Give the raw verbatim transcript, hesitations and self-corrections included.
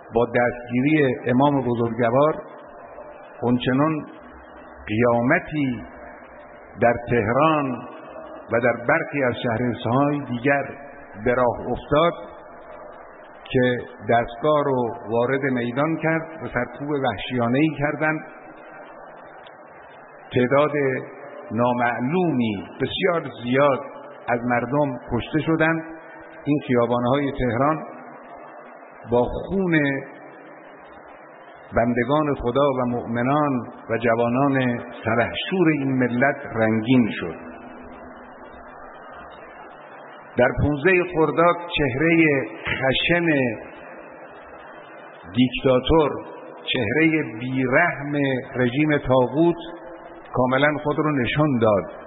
با دستگیری امام بزرگوار اونچنان قیامتی در تهران و در برخی از شهرهای دیگر به راه افتاد که دستگاه رو وارد میدان کرد و سرکوب وحشیانه‌ای کردند. تعداد نامعلومی بسیار زیاد از مردم کشته شدند. این خیابان‌های تهران با خون بندگان خدا و مؤمنان و جوانان سلحشور این ملت رنگین شد. در پانزده خرداد چهره خشن دیکتاتور، چهره بیرحم رژیم طاغوت کاملا خود رو نشان داد